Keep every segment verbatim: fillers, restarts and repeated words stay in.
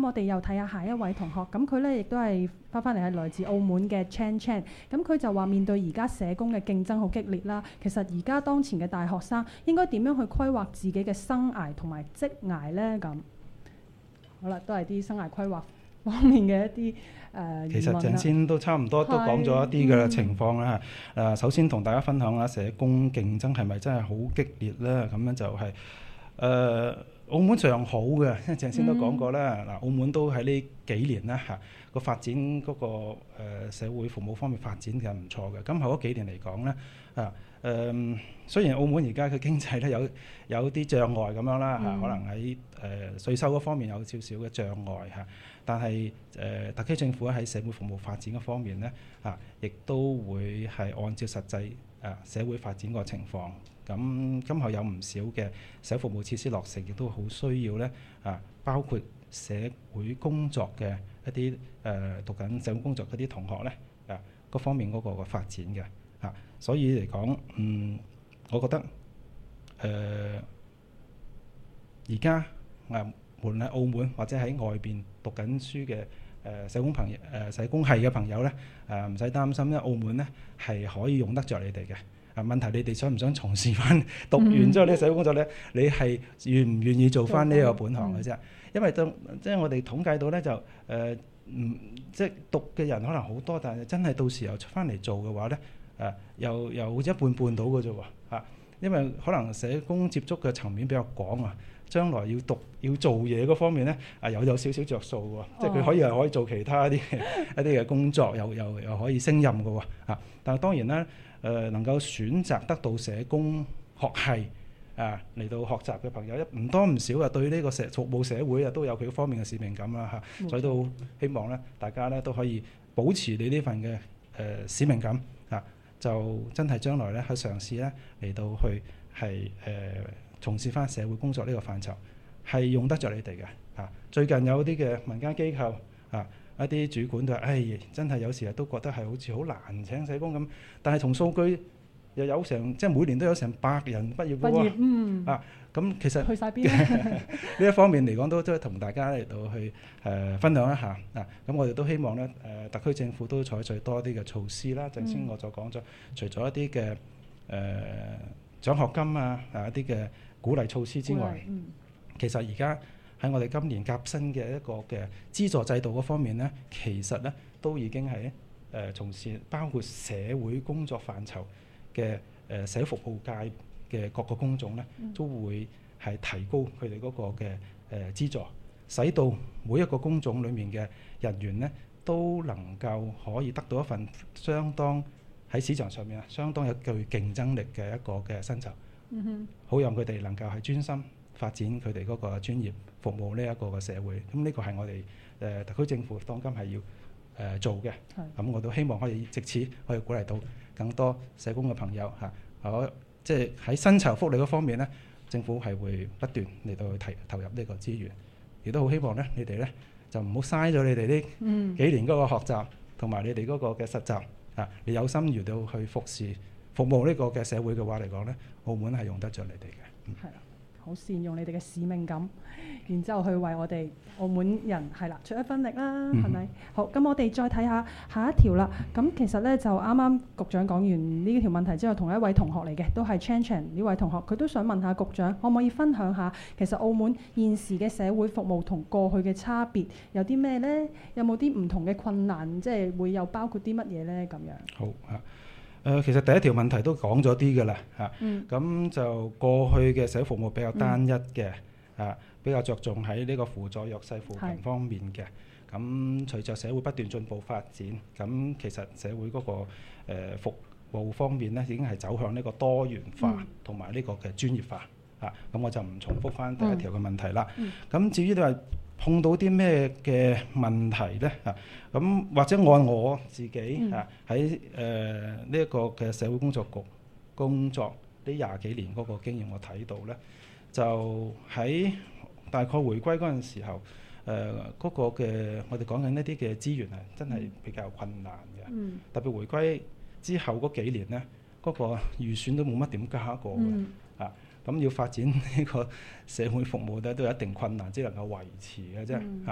咁我哋又睇下下一位同學，咁佢咧亦都係翻返嚟係來自澳門嘅 Chan Chan，咁佢就話面對而家社工嘅競爭好激烈啦，其實而家當前嘅大學生應該點樣去規劃自己嘅生涯同埋職涯咧？咁好啦，都係啲生涯規劃方面嘅一啲誒、呃、 其實鄭先都差唔多都講咗一啲嘅情況啦。誒、嗯呃，首先同大家分享下社工競爭係咪真係好激烈咧？咁樣就係、是、誒、呃、澳門上好嘅，因為鄭先都講過啦。嗱、嗯，澳門都喺呢幾年啦嚇個發展嗰、那個、呃、社會服務方面發展嘅唔錯嘅。今後嗰幾年嚟講咧啊誒、呃，雖然澳門而家嘅經濟咧有有啲障礙咁樣啦嚇、嗯，可能喺誒稅收嗰方面有少少嘅障礙嚇。但係誒、呃，特區政府喺社會服務發展嘅方面咧，啊，亦都會係按照實際啊社會發展個情況。咁今後有唔少嘅社會服務設施落成，亦都好需要咧啊，包括社會工作嘅一啲誒、呃、讀緊社會工作嗰啲同學咧啊，各方面嗰個嘅發展嘅啊，所以嚟講，嗯，我覺得誒而家啊。無論喺澳門或者喺外邊讀緊書嘅誒社工朋友誒社工系嘅朋友咧，誒唔使擔心，因為澳門咧係可以用得着你哋嘅。啊問題你哋想唔想從事翻讀完之後呢個社會工作咧？你係願唔願意做翻呢個本行嘅啫？因為當即係我哋統計到咧就誒唔、呃、即係讀嘅人可能好多，但係真係到時候出翻嚟做嘅話咧，誒、呃、又又一半半到嘅啫喎嚇，因為可能社工接觸嘅層面比較廣啊。將來要讀要做嘢嗰方面咧，啊有有少少着數喎，即係佢可以係可以做其他一啲一啲嘅工作，又又又可以升任嘅喎，啊！但係當然啦，誒、呃、能夠選擇得到社工學系啊嚟到學習嘅朋友，一唔多唔少啊，對呢個社服務社會啊都有佢方面嘅使命感啦嚇、啊，所以都希望咧大家咧都可以保持你呢份嘅誒、呃、使命感啊，就真係將來咧去嘗試咧嚟到去係誒。呃從事翻社會工作呢個範疇係用得着你哋嘅嚇。最近有啲嘅民間機構啊，一啲主管就話：唉、哎，真係有時都覺得係好似好難請社工咁。但係從數據又有成，即係每年都有成百人畢業嘅喎。嗯。啊，咁其實去曬邊呢一方面嚟講，都都係同大家嚟到去誒、呃、分享一下啊。咁我哋都希望咧誒、呃，特區政府都採取多啲嘅措施啦。正先我就講咗，除咗一啲嘅誒獎學金啊，啊一啲嘅鼓勵措施之外，嗯、其實而家喺我哋今年夾新嘅一個嘅資助制度嗰方面咧，其實咧都已經係誒、呃、從事包括社會工作範疇嘅誒、呃、社會服務界嘅各個工種咧，嗯、都會係提高佢哋嗰個嘅誒、呃、資助，使到每一個工種裡面嘅人員咧都能夠可以得到一份相當喺市場上面啊相當有具競爭力嘅一個嘅薪酬。嗯哼，好讓佢哋能夠係專心發展佢哋嗰個專業服務呢一個嘅社會。咁呢個係我哋誒、呃、特區政府當今係要誒、呃、做嘅。係。咁我都希望可以藉此可以鼓勵到更多社工嘅朋友嚇。我即係喺薪酬福利嗰方面咧，政府係會不斷嚟到去提投入呢個資源。亦都好希望咧，你哋咧就唔好嘥咗你哋呢幾年嗰個學習同埋、嗯、你哋嗰個嘅實習啊！你有心要到去服侍服務呢個嘅社會嘅話嚟講咧，澳門係用得着你哋嘅。係、嗯、啦，好善用你哋嘅使命感，然之後去為我哋澳門人係啦出一分力啦，係咪、嗯？好，咁我哋再睇下下一條啦。咁其實咧就啱啱局長講完呢條問題之後，同一位同學嚟嘅，都係 Chan Chan 呢位同學，佢都想問下局長，可唔可以分享下其實澳門現時嘅社會服務同過去嘅差別有啲咩咧？有冇啲唔同嘅困難？即係會有包括啲乜嘢咧？咁樣。好啊。誒、呃，其實第一條問題都講咗啲㗎啦，嚇、啊，咁、嗯、就過去嘅社會服務比較單一嘅，嗯、啊，比較着重喺呢個輔助弱勢扶貧方面嘅。咁隨着社會不斷進步發展，咁其實社會嗰、那個、呃、服務方面咧，已經係走向呢個多元化同埋呢個嘅專業化。啊，咁我就唔重複翻第一條嘅問題啦。咁、嗯嗯、至於你話碰到啲咩嘅問題咧？啊，咁或者按我自己啊喺誒呢一個嘅社會工作局工作呢廿幾年嗰個經驗，我睇到咧，就喺大概回歸嗰陣時候，誒、呃、嗰、嗰個嘅我哋講緊呢啲嘅資源係真係比較困難嘅。嗯、特別回歸之後嗰幾年咧，嗰、嗰個預算都冇乜點加過嘅。嗯、啊。咁要發展呢個社會服務咧，都有一定困難，只能夠維持嘅啫嚇。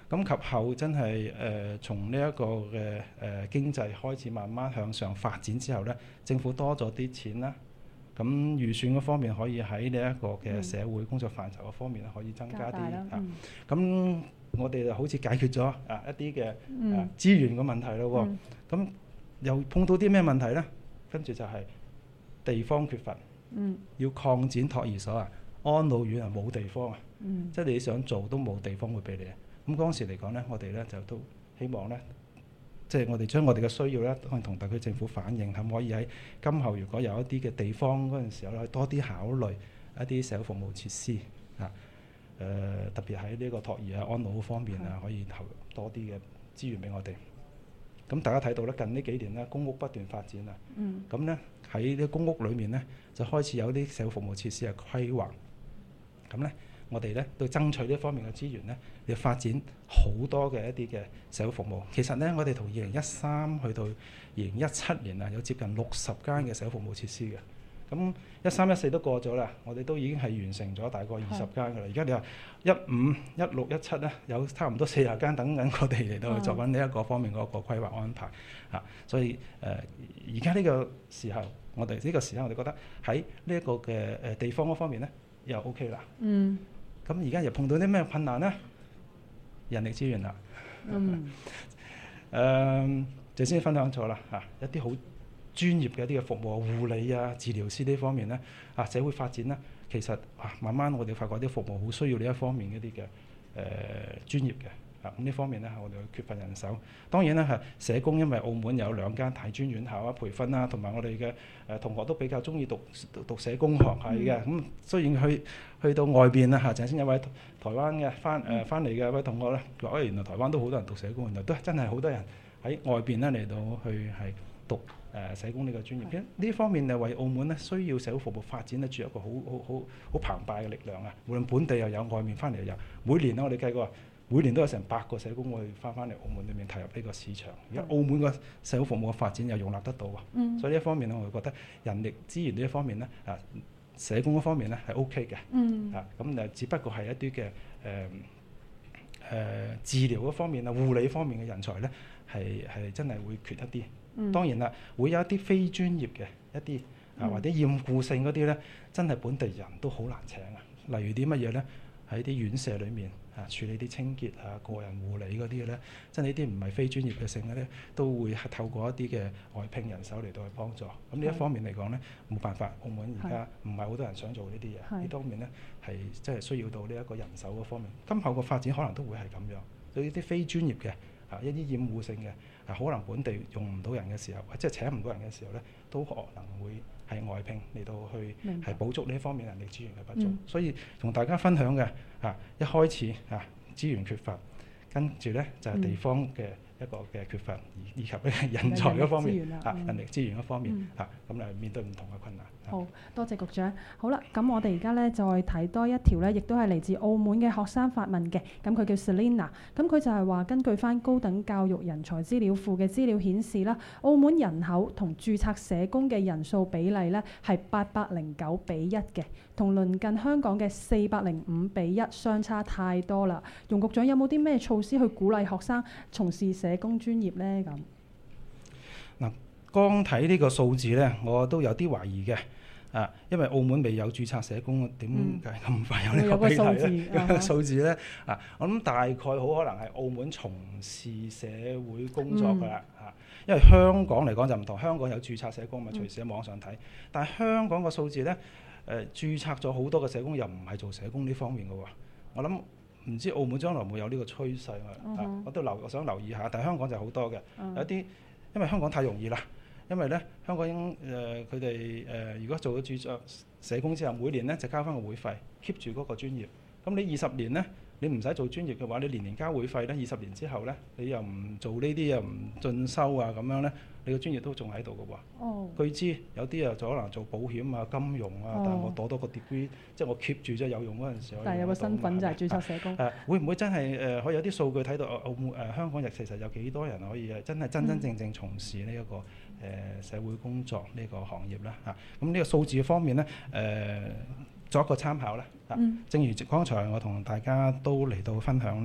咁及後真係誒、呃、從呢一個嘅誒、呃、經濟開始慢慢向上發展之後咧，政府多咗啲錢啦，咁預算嗰方面可以喺呢一個嘅社會工作範疇嗰方面可以增加啲啊。咁、嗯、我哋就好似解決咗啊一啲嘅啊資源嘅問題咯喎。咁、嗯、又碰到啲咩問題咧？跟住就係地方缺乏，嗯、要擴展托兒所啊，安老院啊冇地方啊，嗯、即係你想做都冇地方會俾你。咁當時嚟講咧，我哋咧就都希望咧，即係我哋將我哋嘅需要咧，可以同特區政府反映，可唔可以喺今後如果有一啲嘅地方嗰陣時候咧，多啲考慮一啲社會服務設施啊，誒、呃、特別喺呢個托兒啊、安老方面啊，可以投多啲嘅資源俾我哋。咁大家睇到咧，近呢幾年咧，公屋不斷發展啊，咁咧喺啲公屋裏面咧，就開始有啲社會服務設施嘅規劃，咁咧。我哋咧都爭取呢方面嘅資源咧，要發展好多嘅一啲嘅社會服務。其實咧，我哋從二零一三去到二零一七年啊，有接近六十間嘅社會服務設施嘅。咁一三一四都過咗啦，我哋都已經係完成咗大概二十間㗎啦。而家你話一五一六一七咧，有差唔多四十間等緊我哋嚟到去做緊呢一個方面嗰個規劃安排啊。所以誒，而家呢個時候，我哋呢個時候，我哋覺得喺呢一個嘅誒地方嗰方面咧，又 OK 啦。嗯。咁而家又碰到啲咩困難咧？人力資源啦。嗯。誒，就先分享咗啦嚇，一啲好專業嘅一啲嘅服務，護理啊、治療師呢方面咧，啊社會發展咧，其實啊慢慢我哋發覺啲服務好需要呢一方面一啲嘅誒專業嘅。啊，咁呢方面咧，我哋缺乏人手。當然啦，係社工，因為澳門有兩間大專院校啊，培訓啦，同埋我哋嘅誒同學都比較中意讀讀社工學系嘅。咁、嗯、雖然去去到外邊啦嚇，陣先有位台灣嘅翻誒翻嚟嘅一位同學咧，話誒原來台灣都好多人讀社工，原來都真係好多人喺外邊咧嚟到去係讀誒社工呢個專業。呢、嗯、方面誒為澳門咧需要社會服務發展咧，注入一個好好好好澎湃嘅力量啊！無論本地又有，外面翻嚟又有。每年咧，我哋計過。每年都有成百個社工會翻翻嚟澳門裏面投入呢個市場，而家澳門個社會服務嘅發展又容納得到啊，嗯、所以呢一方面咧，我覺得人力資源呢一方面咧，啊社工嗰方面咧係 O K 嘅，嗯、啊咁誒只不過係一啲嘅誒誒治療嗰方面啊、護理方面嘅人才咧係係真係會缺一啲。嗯、當然啦，會有一啲非專業嘅一啲啊或者厭惡性嗰啲咧，真係本地人都好難請啊。例如啲乜嘢咧？喺啲院舍裏面啊，處理啲清潔啊、個人護理嗰啲嘅咧，真係呢啲唔係非專業嘅性嘅咧，都會係透過一啲嘅外聘人手嚟到去幫助。咁呢一方面嚟講咧，冇辦法，澳門而家唔係好多人想做呢啲嘢，呢方面咧係即係需要到呢一個人手嗰方面。今後個發展可能都會係咁樣。對呢啲非專業嘅啊，一啲厭惡性嘅啊，可能本地用唔到人嘅時候，即係請唔到人嘅時候咧，都可能會係外聘嚟到去係補足呢一方面人力資源嘅不足。嗯、所以同大家分享嘅啊，一開始啊資源缺乏，跟住咧就係、是、地方嘅一個嘅缺乏，嗯、以及咧人才嗰方面啊，人力資源嗰方面啊，咁嚟、嗯啊、面對唔同嘅困難。 好多謝局長。好啦，咁我哋而家咧再睇多一條咧，亦都係嚟自澳門嘅學生發問嘅。咁佢叫 Selina，咁佢就係話根據翻高等教育人才資料庫嘅資料顯示啦，澳門人口同註冊社工嘅人數比例咧係八百零九比一嘅，同鄰近香港嘅四百零五比一相差太多啦。容局長有冇啲咩措施去鼓勵學生從事社工專業咧？咁嗱，光睇呢個數字咧，我都有啲懷疑嘅。啊，因為澳門未有註冊社工，點解咁快有呢個比例咧？有個數字咧，啊，我諗大概好可能係澳門從事社會工作㗎啦，嚇、嗯。因為香港嚟講就唔同，香港有註冊社工咪隨時喺網上睇，嗯、但係香港個數字咧，誒、呃、註冊咗好多嘅社工又唔係做社工呢方面嘅喎。我諗唔知澳門將來會有呢個趨勢啊？嗯、啊我都留我想留意下，但係香港就好多嘅，嗯、有啲因為香港太容易啦。因為咧，香港誒佢哋誒如果做咗註冊社工之後，每年咧就交翻個會費 keep 住嗰個專業。咁你二十年咧，你唔使做專業嘅話，你年年交會費咧，二十年之後咧，你又唔做呢啲又唔進修啊咁樣咧，你個專業都仲喺度嘅喎。哦。據知有啲又就可能做保險啊、金融啊，哦、但係我攞多個 degree，即係我 keep 住啫，有用嗰陣時。 但係有個身份就係註冊社工。誒、 啊，會唔會真係誒、呃、可以有啲數據睇到澳門誒香港亦其實有幾多人可以誒真係真真正正從事呢、這、一個？誒、呃、社會工作呢個行業啦嚇，咁、啊、呢個數字方面咧誒、呃、作一個參考啦嚇。啊嗯、正如剛才我同大家都嚟到分享咧，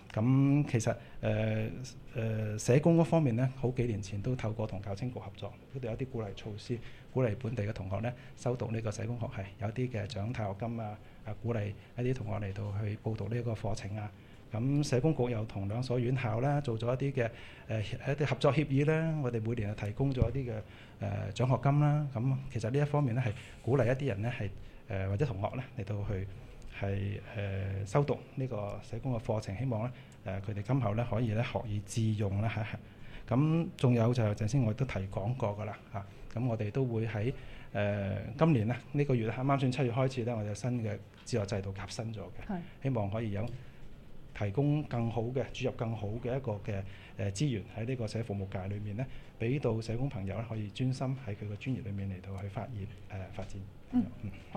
咁其實誒誒、呃呃、社工嗰方面咧，好幾年前都透過同教青局合作，嗰度有啲鼓勵措施，鼓勵本地嘅同學咧修讀呢個社工學系，有啲嘅獎貸學金啊，啊鼓勵一啲同學嚟到去報讀呢個課程啊。咁社工局又同兩所院校啦做咗一啲嘅誒一啲合作協議啦，我哋每年係提供咗一啲嘅誒獎學金啦。咁其實呢一方面咧係鼓勵一啲人咧係誒或者同學咧嚟到去係誒、呃、修讀呢個社工嘅課程，希望咧誒佢哋今後咧可以咧學以致用啦嚇。咁仲有就頭先我都提講過㗎啦嚇。咁我哋都會喺誒、呃、今年咧呢、呢個月啱啱算七月開始咧，我哋有新嘅資助制度革新咗嘅， 係希望可以有提供更好嘅注入更好嘅一個嘅誒資源喺呢個社服務界裏面咧，俾到社工朋友咧可以專心喺佢個專業裏面嚟到去發現誒、呃、發展。 嗯。 嗯